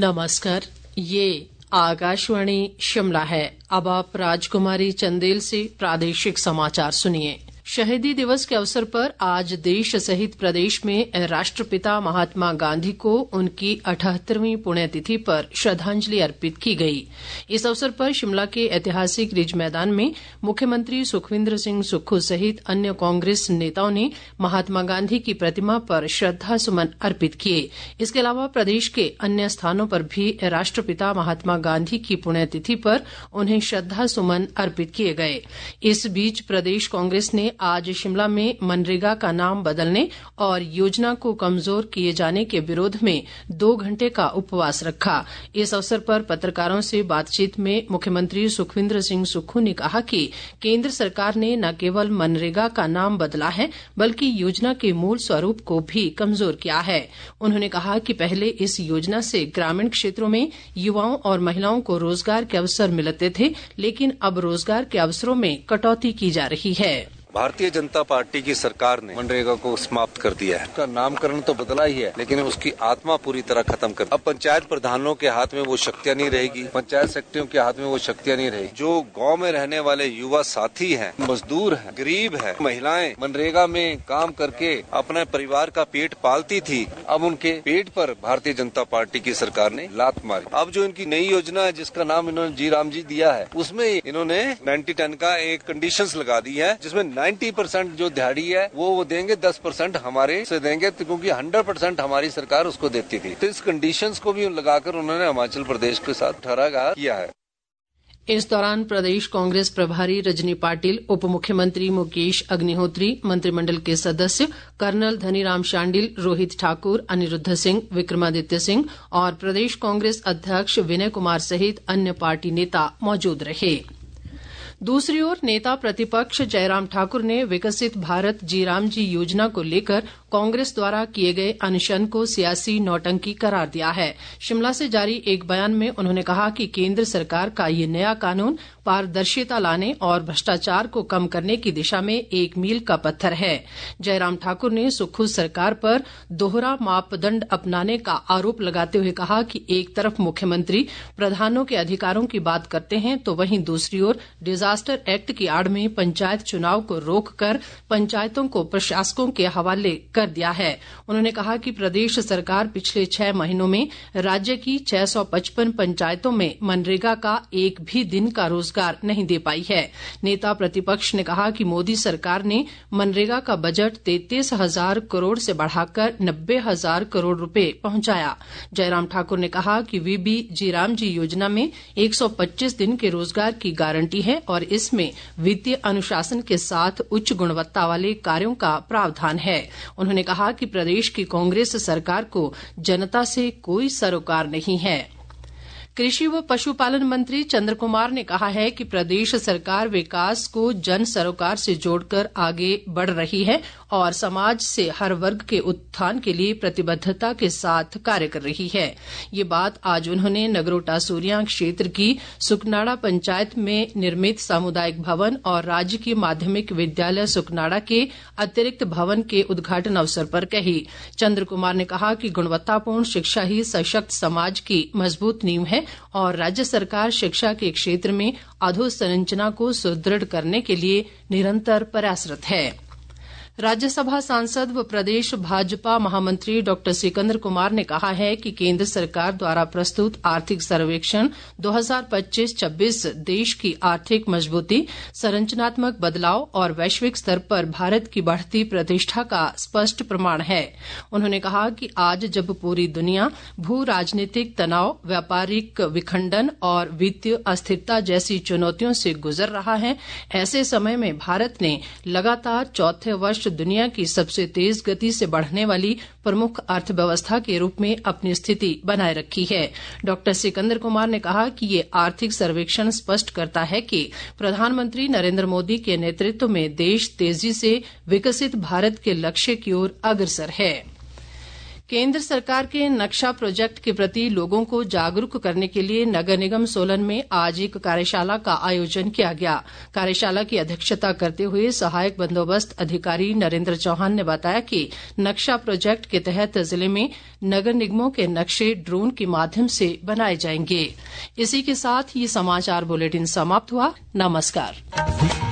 नमस्कार, ये आकाशवाणी शिमला है। अब आप राजकुमारी चंदेल से प्रादेशिक समाचार सुनिए। शहीदी दिवस के अवसर पर आज देश सहित प्रदेश में राष्ट्रपिता महात्मा गांधी को उनकी 78वीं पुण्यतिथि पर श्रद्धांजलि अर्पित की गई। इस अवसर पर शिमला के ऐतिहासिक रिज मैदान में मुख्यमंत्री सुखविंदर सिंह सुक्खू सहित अन्य कांग्रेस नेताओं ने महात्मा गांधी की प्रतिमा पर श्रद्धा सुमन अर्पित किए। इसके अलावा प्रदेश के अन्य स्थानों पर भी राष्ट्रपिता महात्मा गांधी की पुण्यतिथि पर उन्हें श्रद्धा सुमन अर्पित किए गए। इस बीच प्रदेश कांग्रेस ने आज शिमला में मनरेगा का नाम बदलने और योजना को कमजोर किए जाने के विरोध में 2 घंटे का उपवास रखा। इस अवसर पर पत्रकारों से बातचीत में मुख्यमंत्री सुखविंदर सिंह सुक्खू ने कहा कि केंद्र सरकार ने न केवल मनरेगा का नाम बदला है बल्कि योजना के मूल स्वरूप को भी कमजोर किया है। उन्होंने कहा कि पहले इस योजना से ग्रामीण क्षेत्रों में युवाओं और महिलाओं को रोजगार के अवसर मिलते थे, लेकिन अब रोजगार के अवसरों में कटौती की जा रही है। भारतीय जनता पार्टी की सरकार ने मनरेगा को समाप्त कर दिया है। उसका नामकरण तो बदला ही है, लेकिन उसकी आत्मा पूरी तरह खत्म कर। अब पंचायत प्रधानों के हाथ में वो शक्तियां नहीं रहेगी, पंचायत सेक्रेटरियों के हाथ में वो शक्तियां नहीं रहेगी। जो गांव में रहने वाले युवा साथी हैं, मजदूर हैं, गरीब हैं, महिलाएं मनरेगा में काम करके अपने परिवार का पेट पालती थी, अब उनके पेट पर भारतीय जनता पार्टी की सरकार ने लात मारी। अब जो इनकी नई योजना है जिसका नाम इन्होंने जी राम जी दिया है, उसमें इन्होंने 90-10 का एक कंडीशंस लगा दी है, जिसमें 90% जो दिहाड़ी है वो देंगे, 10% हमारे से देंगे, क्योंकि 100% हमारी सरकार उसको देती थी। तो इस कंडीशंस को भी लगाकर उन्होंने हिमाचल प्रदेश के साथ ठहरा किया है। इस दौरान प्रदेश कांग्रेस प्रभारी रजनी पाटिल, उप मुख्यमंत्री मुकेश अग्निहोत्री, मंत्रिमंडल के सदस्य कर्नल धनीराम शांडिल, रोहित ठाकुर, अनिरुद्ध सिंह, विक्रमादित्य सिंह और प्रदेश कांग्रेस अध्यक्ष विनय कुमार सहित अन्य पार्टी नेता मौजूद रहे। दूसरी ओर नेता प्रतिपक्ष जयराम ठाकुर ने विकसित भारत जी राम जी योजना को लेकर कांग्रेस द्वारा किए गए अनशन को सियासी नौटंकी करार दिया है। शिमला से जारी एक बयान में उन्होंने कहा कि केंद्र सरकार का ये नया कानून पारदर्शिता लाने और भ्रष्टाचार को कम करने की दिशा में एक मील का पत्थर है। जयराम ठाकुर ने सुक्खू सरकार पर दोहरा मापदंड अपनाने का आरोप लगाते हुए कहा कि एक तरफ मुख्यमंत्री प्रधानों के अधिकारों की बात करते हैं तो वहीं दूसरी ओर डिजास्टर एक्ट की आड़ में पंचायत चुनाव को रोककर पंचायतों को प्रशासकों के हवाले कर दिया है। उन्होंने कहा कि प्रदेश सरकार पिछले 6 महीनों में राज्य की 655 पंचायतों में मनरेगा का एक भी दिन का रोजगार नहीं दे पाई है। नेता प्रतिपक्ष ने कहा कि मोदी सरकार ने मनरेगा का बजट 33,000 करोड़ से बढ़ाकर 90,000 करोड़ रुपए पहुंचाया। जयराम ठाकुर ने कहा कि वीबी जी राम जी योजना में 125 दिन के रोजगार की गारंटी है और इसमें वित्तीय अनुशासन के साथ उच्च गुणवत्ता वाले कार्यों का प्रावधान है। उन्होंने कहा कि प्रदेश की कांग्रेस सरकार को जनता से कोई सरोकार नहीं है। कृषि व पशुपालन मंत्री चंद्र कुमार ने कहा है कि प्रदेश सरकार विकास को जन सरोकार से जोड़कर आगे बढ़ रही है और समाज से हर वर्ग के उत्थान के लिए प्रतिबद्धता के साथ कार्य कर रही है। ये बात आज उन्होंने नगरोटा सूरियां क्षेत्र की सुकनाड़ा पंचायत में निर्मित सामुदायिक भवन और राजकीय माध्यमिक विद्यालय सुकनाड़ा के अतिरिक्त भवन के उद्घाटन अवसर पर कही। चंद्र कुमार ने कहा कि गुणवत्तापूर्ण शिक्षा ही सशक्त समाज की मजबूत नींव है और राज्य सरकार शिक्षा के क्षेत्र में अधोसंरचना को सुदृढ़ करने के लिए निरंतर प्रयासरत है। राज्यसभा सांसद व प्रदेश भाजपा महामंत्री डॉक्टर सिकंदर कुमार ने कहा है कि केंद्र सरकार द्वारा प्रस्तुत आर्थिक सर्वेक्षण 2025-26 देश की आर्थिक मजबूती, संरचनात्मक बदलाव और वैश्विक स्तर पर भारत की बढ़ती प्रतिष्ठा का स्पष्ट प्रमाण है। उन्होंने कहा कि आज जब पूरी दुनिया भू राजनीतिक तनाव, व्यापारिक विखंडन और वित्तीय अस्थिरता जैसी चुनौतियों से गुजर रहा है, ऐसे समय में भारत ने लगातार चौथे वर्ष दुनिया की सबसे तेज गति से बढ़ने वाली प्रमुख अर्थव्यवस्था के रूप में अपनी स्थिति बनाए रखी है। डॉक्टर सिकंदर कुमार ने कहा कि ये आर्थिक सर्वेक्षण स्पष्ट करता है कि प्रधानमंत्री नरेंद्र मोदी के नेतृत्व में देश तेजी से विकसित भारत के लक्ष्य की ओर अग्रसर है। केंद्र सरकार के नक्शा प्रोजेक्ट के प्रति लोगों को जागरूक करने के लिए नगर निगम सोलन में आज एक कार्यशाला का आयोजन किया गया। कार्यशाला की अध्यक्षता करते हुए सहायक बंदोबस्त अधिकारी नरेंद्र चौहान ने बताया कि नक्शा प्रोजेक्ट के तहत जिले में नगर निगमों के नक्शे ड्रोन के माध्यम से बनाए जाएंगे। इसी के साथ ये समाचार बुलेटिन समाप्त हुआ। नमस्कार।